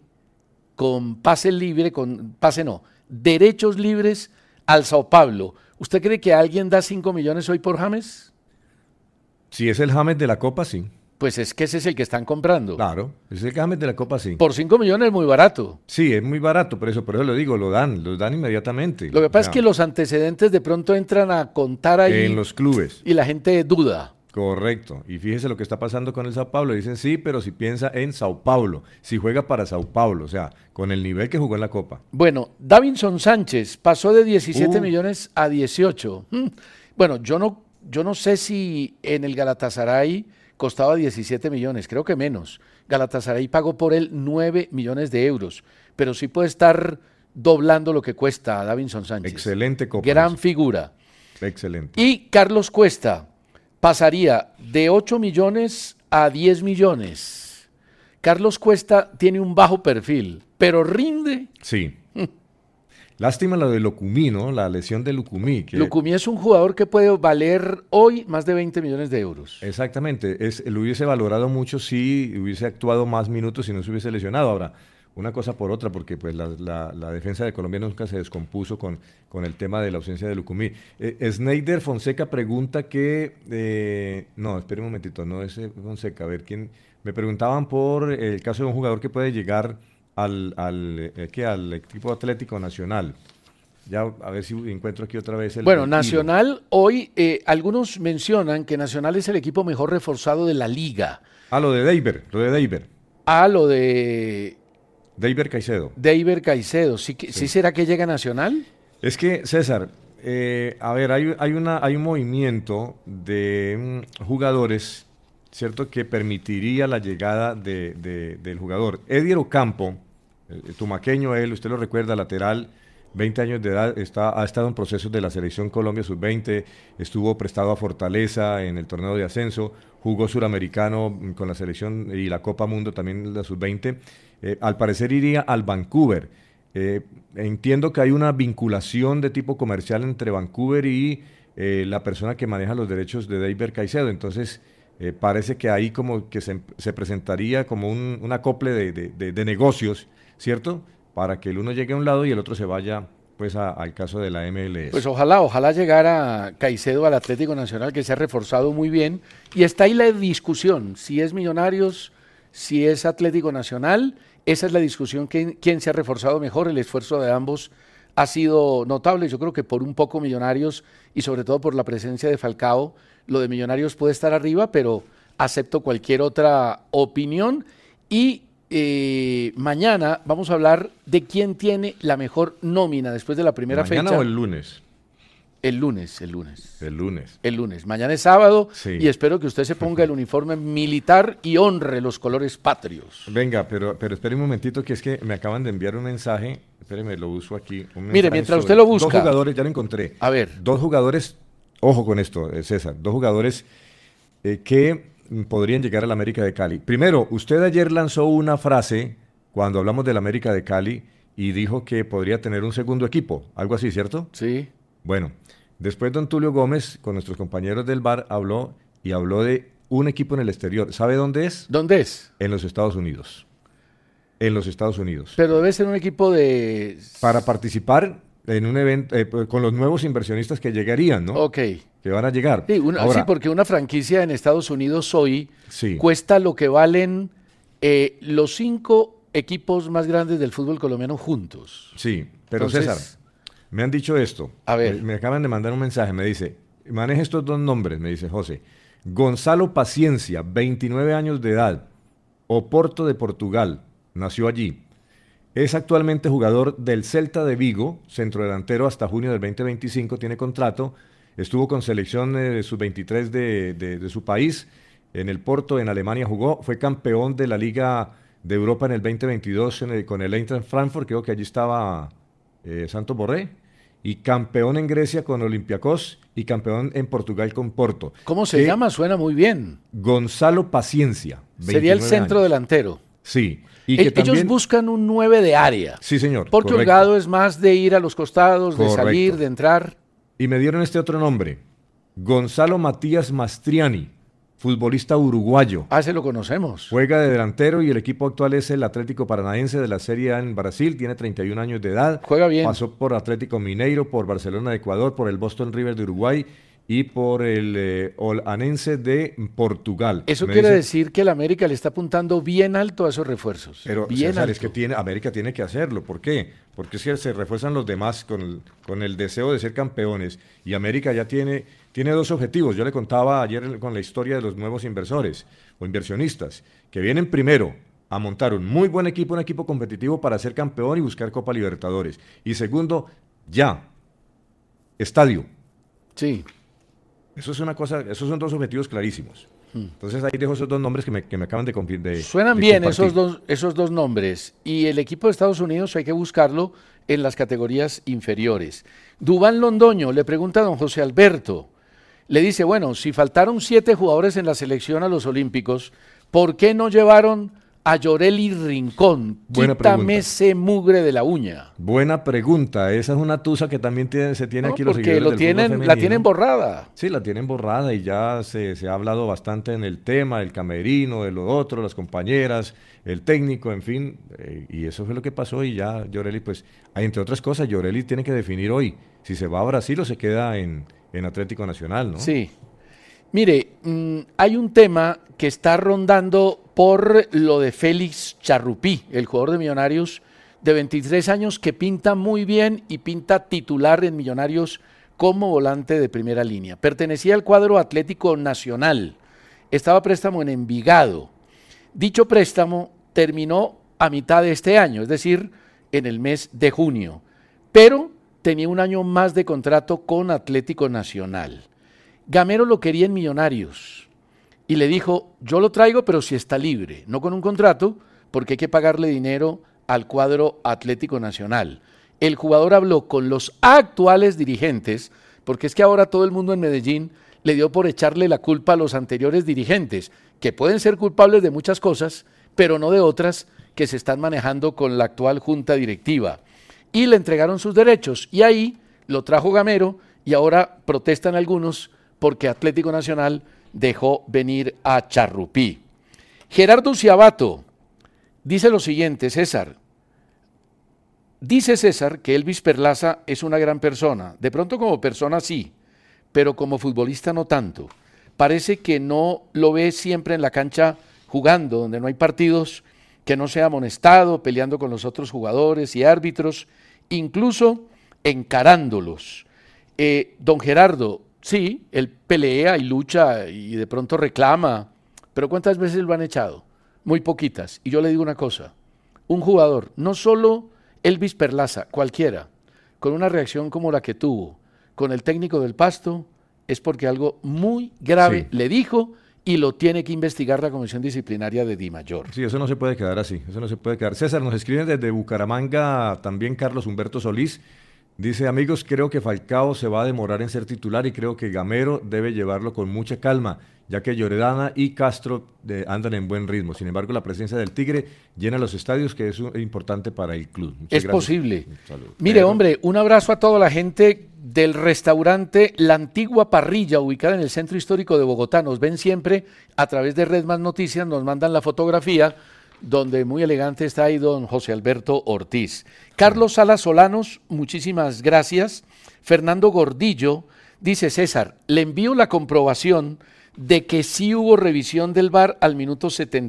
derechos libres al Sao Paulo. ¿Usted cree que alguien da 5 millones hoy por James? Si es el James de la Copa, sí. Pues es que ese es el que están comprando. Claro, es el James de la Copa, sí. Por 5 millones es muy barato. Sí, es muy barato, por eso lo digo, lo dan inmediatamente. Lo que pasa es que los antecedentes de pronto entran a contar ahí. En los clubes. Y la gente duda. Correcto. Y fíjese lo que está pasando con el Sao Paulo. Dicen sí, pero si piensa en Sao Paulo, si juega para Sao Paulo, o sea, con el nivel que jugó en la Copa. Bueno, Davinson Sánchez pasó de 17 millones a 18. Bueno, yo no sé si en el Galatasaray costaba 17 millones, creo que menos. Galatasaray pagó por él 9 millones de euros, pero sí puede estar doblando lo que cuesta Davinson Sánchez. Excelente Copa. Gran figura. Excelente. Y Carlos Cuesta pasaría de 8 millones a 10 millones. Carlos Cuesta tiene un bajo perfil, pero rinde. Sí. Lástima lo de Lucumí, ¿no? La lesión de Lucumí. Lucumí es un jugador que puede valer hoy más de 20 millones de euros. Exactamente. Lo hubiese valorado mucho si hubiese actuado más minutos y no se hubiese lesionado. Ahora, una cosa por otra, porque pues la defensa de Colombia nunca se descompuso con el tema de la ausencia de Lucumí. Sneider Fonseca pregunta que... no, espere un momentito, no es Fonseca. A ver, ¿quién? Me preguntaban por el caso de un jugador que puede llegar al equipo Atlético Nacional. Ya, a ver si encuentro aquí otra vez el... Bueno, Nacional, hoy algunos mencionan que Nacional es el equipo mejor reforzado de la liga. Lo de Deiber. Lo de... Deiber Caicedo. Deiber Caicedo. ¿Sí será que llega Nacional? Es que, César, A ver, hay un movimiento de jugadores, ¿cierto?, que permitiría la llegada del jugador. Edier Ocampo, tumaqueño él, usted lo recuerda, lateral, 20 años de edad, ha estado en procesos de la selección Colombia sub-20, estuvo prestado a Fortaleza en el torneo de ascenso, jugó suramericano con la selección y la Copa Mundo también la sub-20. Al parecer iría al Vancouver. Entiendo que hay una vinculación de tipo comercial entre Vancouver y la persona que maneja los derechos de Deiber Caicedo. Entonces, parece que ahí como que se presentaría como un acople de negocios, ¿cierto?, para que el uno llegue a un lado y el otro se vaya pues al caso de la MLS. Pues ojalá llegara Caicedo al Atlético Nacional, que se ha reforzado muy bien, y está ahí la discusión, si es Millonarios, si es Atlético Nacional. Esa es la discusión, quién se ha reforzado mejor. El esfuerzo de ambos ha sido notable. Yo creo que por un poco Millonarios, y sobre todo por la presencia de Falcao, lo de Millonarios puede estar arriba, pero acepto cualquier otra opinión. Y mañana vamos a hablar de quién tiene la mejor nómina después de la primera fecha. ¿Mañana o el lunes? El lunes. El lunes. El lunes. Mañana es sábado, sí. Y espero que usted se ponga el uniforme militar y honre los colores patrios. Venga, pero espere un momentito, que es que me acaban de enviar un mensaje. Espéreme, lo uso aquí. Mire, mientras usted lo busca. 2 jugadores, ya lo encontré. A ver. 2 jugadores, ojo con esto, César. 2 jugadores que podrían llegar al América de Cali. Primero, usted ayer lanzó una frase cuando hablamos del América de Cali y dijo que podría tener un segundo equipo, algo así, ¿cierto? Sí. Bueno, después don Tulio Gómez, con nuestros compañeros del bar, habló de un equipo en el exterior. ¿Sabe dónde es? ¿Dónde es? En los Estados Unidos. En los Estados Unidos. Pero debe ser un equipo de... Para participar en un evento, con los nuevos inversionistas que llegarían, ¿no? Ok. Que van a llegar. Sí, Ahora, sí, porque una franquicia en Estados Unidos hoy sí, cuesta lo que valen los 5 equipos más grandes del fútbol colombiano juntos. Sí, pero Entonces, César, me han dicho esto. A ver. Me acaban de mandar un mensaje, me dice, maneja estos 2 nombres, me dice José. Gonzalo Paciencia, 29 años de edad, Oporto de Portugal, nació allí. Es actualmente jugador del Celta de Vigo, centrodelantero hasta junio del 2025, tiene contrato. Estuvo con selección sub-23 de su país, en el Porto, en Alemania jugó, fue campeón de la Liga de Europa en el 2022 con el Eintracht Frankfurt, creo que allí estaba Santos Borré, y campeón en Grecia con Olympiacos y campeón en Portugal con Porto. ¿Cómo se llama? Suena muy bien. Gonzalo Paciencia. Sería el centro delantero. Sí. Y que ellos también buscan un 9 de área. Sí, señor. Porque correcto. Holgado es más de ir a los costados, de Correcto. salir, de entrar. Y me dieron este otro nombre, Gonzalo Matías Mastriani, futbolista uruguayo. Ah, ese lo conocemos. Juega de delantero y el equipo actual es el Atlético Paranaense de la Serie A en Brasil, tiene 31 años de edad. Juega bien. Pasó por Atlético Mineiro, por Barcelona de Ecuador, por el Boston River de Uruguay y por el Olhanense de Portugal. Eso quiere decir que el América le está apuntando bien alto a esos refuerzos. Pero bien César, alto. es que América tiene que hacerlo. ¿Por qué? Porque es que se refuerzan los demás con el deseo de ser campeones. Y América ya tiene 2 objetivos. Yo le contaba ayer con la historia de los nuevos inversores o inversionistas, que vienen primero a montar un muy buen equipo, un equipo competitivo para ser campeón y buscar Copa Libertadores. Y segundo, estadio. Sí. Eso es una cosa, esos son 2 objetivos clarísimos. Entonces ahí dejo esos 2 nombres que me acaban de Suenan bien esos dos nombres. Y el equipo de Estados Unidos hay que buscarlo en las categorías inferiores. Duván Londoño le pregunta a don José Alberto. Le dice, bueno, si faltaron 7 jugadores en la selección a los Olímpicos, ¿por qué no llevaron a Llorelli Rincón? Buena Quítame pregunta. ese mugre de la uña. Buena pregunta. Esa es una tusa que también se tiene aquí los porque seguidores del fútbol la femenino. tienen borrada. Sí, la tienen borrada y ya se ha hablado bastante en el tema, el camerino, de lo otro, las compañeras, el técnico, en fin. Y eso fue lo que pasó y ya Llorelli, pues, entre otras cosas, Llorelli tiene que definir hoy si se va a Brasil o se queda en Atlético Nacional, ¿no? Sí. Mire, hay un tema que está rondando por lo de Félix Charrupí, el jugador de Millonarios de 23 años que pinta muy bien y pinta titular en Millonarios como volante de primera línea. Pertenecía al cuadro Atlético Nacional, estaba a préstamo en Envigado. Dicho préstamo terminó a mitad de este año, es decir, en el mes de junio, pero tenía un año más de contrato con Atlético Nacional. Gamero lo quería en Millonarios y le dijo, yo lo traigo pero si está libre, no con un contrato, porque hay que pagarle dinero al cuadro Atlético Nacional. El jugador habló con los actuales dirigentes, porque es que ahora todo el mundo en Medellín le dio por echarle la culpa a los anteriores dirigentes, que pueden ser culpables de muchas cosas, pero no de otras que se están manejando con la actual junta directiva. Y le entregaron sus derechos, y ahí lo trajo Gamero, y ahora protestan algunos porque Atlético Nacional dejó venir a Charrupí. Gerardo Ciabato dice lo siguiente, César. Dice César que Elvis Perlaza es una gran persona. De pronto como persona sí, pero como futbolista no tanto. Parece que no lo ve siempre en la cancha jugando, donde no hay partidos, que no sea amonestado, peleando con los otros jugadores y árbitros, incluso encarándolos. Don Gerardo, sí, él pelea y lucha y de pronto reclama, pero ¿cuántas veces lo han echado? Muy poquitas. Y yo le digo una cosa, un jugador, no solo Elvis Perlaza, cualquiera, con una reacción como la que tuvo con el técnico del Pasto, es porque algo muy grave le dijo y lo tiene que investigar la Comisión Disciplinaria de Dimayor. Sí, eso no se puede quedar así, eso no se puede quedar. César, nos escriben desde Bucaramanga también Carlos Humberto Solís. Dice, amigos, creo que Falcao se va a demorar en ser titular y creo que Gamero debe llevarlo con mucha calma, ya que Lloredana y Castro andan en buen ritmo. Sin embargo, la presencia del Tigre llena los estadios, que es importante para el club. Muchas gracias. Posible. Mire, hombre, un abrazo a toda la gente del restaurante La Antigua Parrilla, ubicada en el centro histórico de Bogotá. Nos ven siempre a través de Red Más Noticias, nos mandan la fotografía, donde muy elegante está ahí don José Alberto Ortiz. Carlos Salas Solanos, muchísimas gracias. Fernando Gordillo dice, César, le envío la comprobación de que sí hubo revisión del VAR al minuto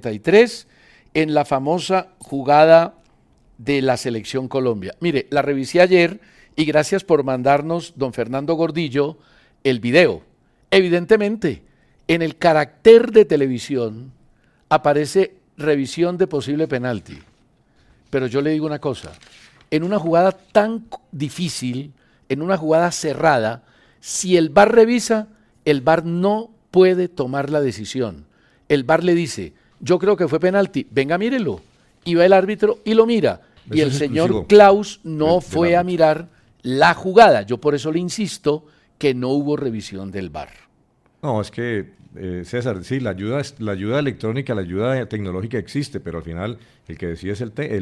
73 en la famosa jugada de la Selección Colombia. Mire, la revisé ayer y gracias por mandarnos, don Fernando Gordillo, el video. Evidentemente, en el carácter de televisión aparece revisión de posible penalti. Pero yo le digo una cosa, en una jugada tan difícil, en una jugada cerrada, si el VAR revisa, el VAR no puede tomar la decisión. El VAR le dice, yo creo que fue penalti, venga mírelo. Y va el árbitro y lo mira. Y el señor Klaus no fue a mirar la jugada. Yo por eso le insisto que no hubo revisión del VAR. No, es que César, sí, la ayuda electrónica, la ayuda tecnológica existe, pero al final el que decide es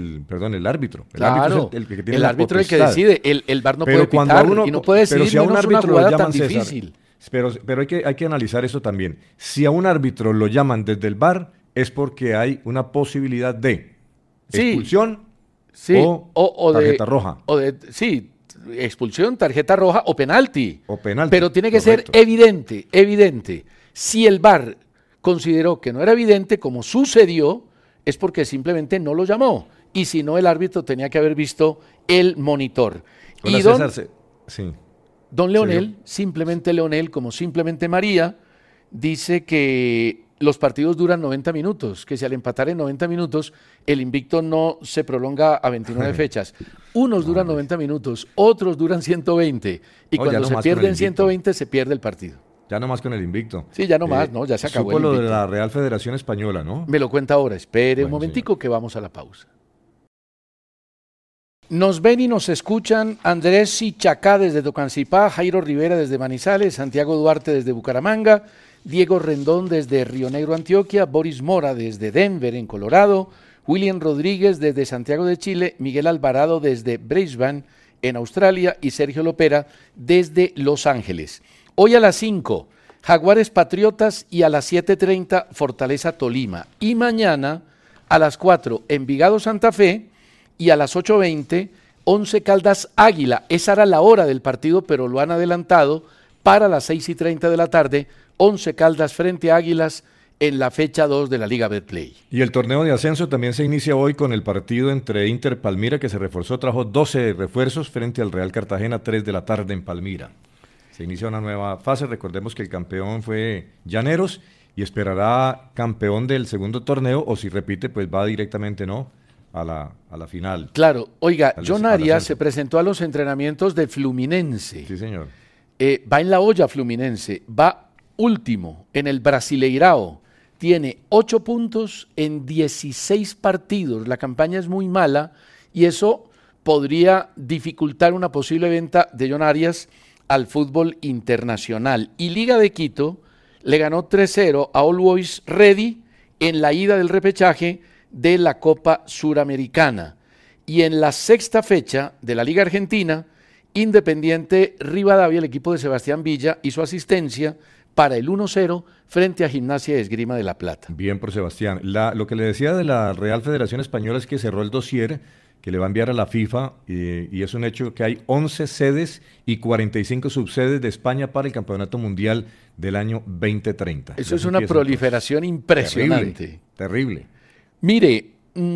el árbitro. Claro, el que tiene el árbitro es el que decide, el VAR no puede pitar y no puede decidir si a un árbitro una jugada lo llaman, tan César, difícil. Pero hay que analizar eso también. Si a un árbitro lo llaman desde el VAR, es porque hay una posibilidad de expulsión o tarjeta roja. Sí, expulsión, tarjeta roja o penalti. Pero tiene que correcto. ser evidente. Si el VAR consideró que no era evidente, como sucedió, es porque simplemente no lo llamó. Y si no, el árbitro tenía que haber visto el monitor. Hola, y César, don Leonel, simplemente Leonel, como simplemente María, dice que los partidos duran 90 minutos, que si al empatar en 90 minutos, el invicto no se prolonga a 29 fechas. Unos duran 90 minutos, otros duran 120. Y cuando se pierden 120, se pierde el partido. Ya no más con el invicto. Sí, ya no más, ¿no? Ya se acabó el invicto. Lo de la Real Federación Española, ¿no? Me lo cuenta ahora. Espere un momentico que vamos a la pausa. Nos ven y nos escuchan Andrés Sichacá desde Tocancipá, Jairo Rivera desde Manizales, Santiago Duarte desde Bucaramanga, Diego Rendón desde Río Negro, Antioquia, Boris Mora desde Denver, en Colorado, William Rodríguez desde Santiago de Chile, Miguel Alvarado desde Brisbane, en Australia, y Sergio Lopera desde Los Ángeles. Hoy a las 5, Jaguares Patriotas, y a las 7:30, Fortaleza Tolima. Y mañana a las 4, Envigado Santa Fe, y a las 8:20, Once Caldas Águila. Esa era la hora del partido, pero lo han adelantado para las 6:30 de la tarde, Once Caldas frente a Águilas en la fecha 2 de la Liga Betplay. Y el torneo de ascenso también se inicia hoy con el partido entre Inter Palmira, que se reforzó, trajo 12 refuerzos frente al Real Cartagena, 3 de la tarde en Palmira. Se inicia una nueva fase, recordemos que el campeón fue Llaneros y esperará campeón del segundo torneo, o si repite, pues va directamente, ¿no?, a la final. Claro, oiga, John Arias se presentó a los entrenamientos de Fluminense. Sí, señor. Va en la olla Fluminense, va último en el Brasileirao. Tiene 8 puntos en 16 partidos. La campaña es muy mala y eso podría dificultar una posible venta de John Arias al fútbol internacional. Y Liga de Quito le ganó 3-0 a All Boys Ready en la ida del repechaje de la Copa Suramericana. Y en la sexta fecha de la Liga Argentina, Independiente Rivadavia, el equipo de Sebastián Villa, hizo asistencia para el 1-0 frente a Gimnasia de Esgrima de La Plata. Bien por Sebastián. Lo que le decía de la Real Federación Española es que cerró el dossier que le va a enviar a la FIFA y es un hecho que hay 11 sedes y 45 subsedes de España para el Campeonato Mundial del año 2030. Eso es una proliferación impresionante. Terrible. Mire,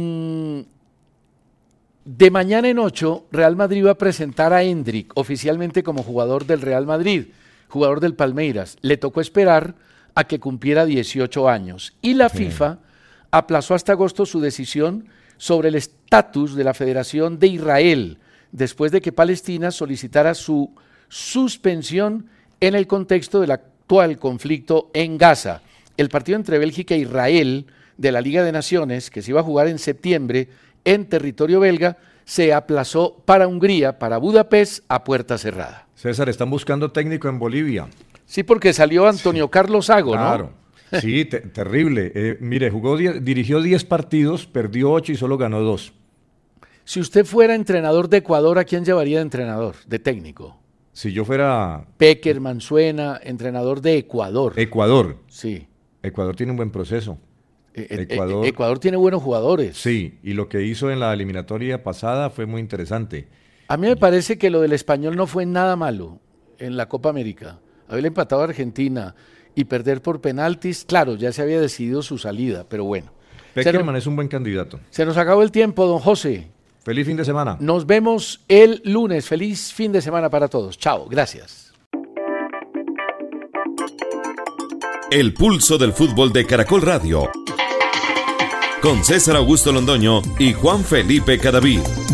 de mañana en 8, Real Madrid va a presentar a Endrick oficialmente como jugador del Real Madrid, jugador del Palmeiras. Le tocó esperar a que cumpliera 18 años. Y la FIFA aplazó hasta agosto su decisión sobre el estatus de la Federación de Israel, después de que Palestina solicitara su suspensión en el contexto del actual conflicto en Gaza. El partido entre Bélgica e Israel de la Liga de Naciones, que se iba a jugar en septiembre en territorio belga, se aplazó para Hungría, para Budapest, a puerta cerrada. César, están buscando técnico en Bolivia. Sí, porque salió Antonio Carlos Sago, claro. ¿no? Sí, terrible. Mire, dirigió 10 partidos, perdió 8 y solo ganó 2. Si usted fuera entrenador de Ecuador, ¿a quién llevaría de entrenador, de técnico? Si yo fuera... Peckerman suena, entrenador de Ecuador. Ecuador. Sí. Ecuador tiene un buen proceso. Ecuador tiene buenos jugadores. Sí, y lo que hizo en la eliminatoria pasada fue muy interesante. A mí me parece que lo del Español no fue nada malo en la Copa América. Haber empatado a Argentina y perder por penaltis, claro, ya se había decidido su salida, pero bueno. Peckerman es un buen candidato. Se nos acabó el tiempo, don José. Feliz fin de semana. Nos vemos el lunes. Feliz fin de semana para todos. Chao, gracias. El pulso del fútbol de Caracol Radio. Con César Augusto Londoño y Juan Felipe Cadavid.